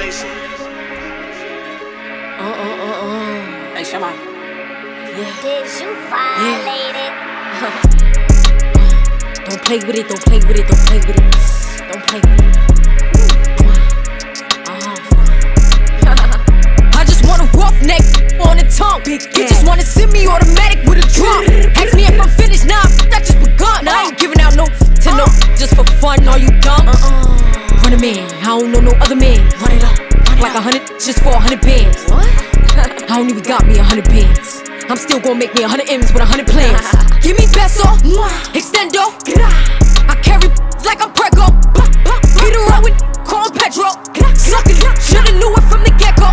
Hey, Shama. Yeah. Did you violate it? Don't play with it, don't play with it, don't play with it. Don't play with it. I just want a roughneck on the tongue. You just wanna send me automatic with a drum. Ask me if I'm finished, nah, I just begun. I ain't giving out no to no, just for fun. Are you dumb? Run a man, I don't know no other man. Run it up, like 100 just for 100 bands. What? I don't even got me 100 bands. I'm still gonna make me 100 M's with 100 plans. Give me peso, extendo. I carry like I'm Prego. Hit her out with call Pedro. Suck it, shoulda knew it from the get-go.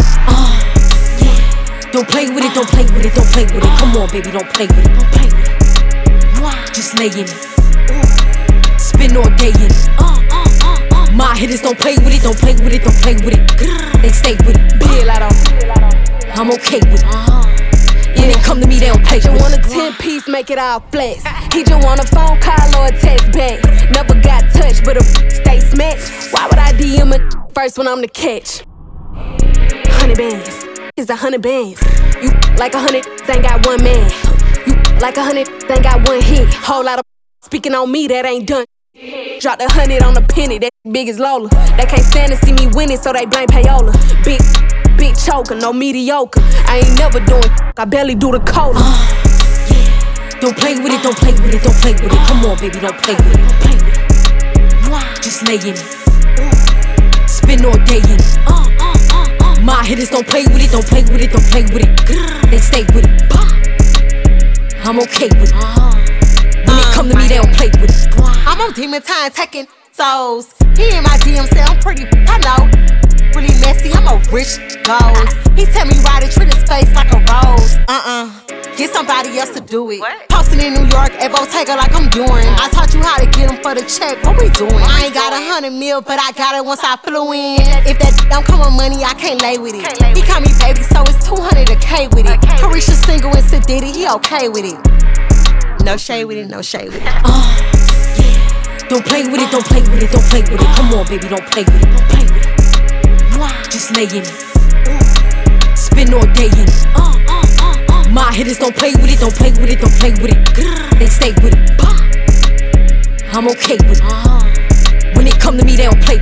Don't play with it, don't play with it, don't play with it. Come on, baby, don't play with it, don't play with it. Just lay in it, spin all day in it. My hitters don't play with it, don't play with it, don't play with it. They stay with it. I'm okay with it. When they come to me, they don't play with it. He just want a 10-piece, make it all flex. He just want a phone call or a text back. Never got touched, but a stay smacked. Why would I DM a first when I'm the catch? 100 bands, it's 100 bands. You like 100, ain't got one man. You like 100, ain't got one hit. Whole lot of speaking on me, that ain't done. Dropped 100 on the penny, that big as Lola. They can't stand to see me winning, so they blame payola. Big choker, no mediocre. I ain't never doing, I barely do the cola. Don't play with it, don't play with it, don't play with it. Come on, baby, don't play with it, don't play with it. Just lay in it, spin all day in it. My hitters don't play with it, don't play with it, don't play with it. They stay with it. I'm okay with it. When they come to me, they don't play with it. I'm on demon time taking souls. He in my DM say I'm pretty, I know. Really messy, I'm a rich gold. He tell me why to treat his face like a rose. Get somebody else to do it. Posting in New York at Bottega like I'm doing. I taught you how to get him for the check. What we doing? I ain't got 100 mil, but I got it once I flew in. If that don't come with money, I can't lay with it. He call me baby, so it's 200 a K with it. Carisha single and Sid Diddy, he okay with it. No shade with it, no shade with it. Don't play with it, don't play with it, don't play with it. Come on, baby, don't play with it, don't play with it. Just lay in it, spin all day in it. My hitters don't play with it, don't play with it, don't play with it. They stay with it. I'm okay with it. When they come to me, they don't play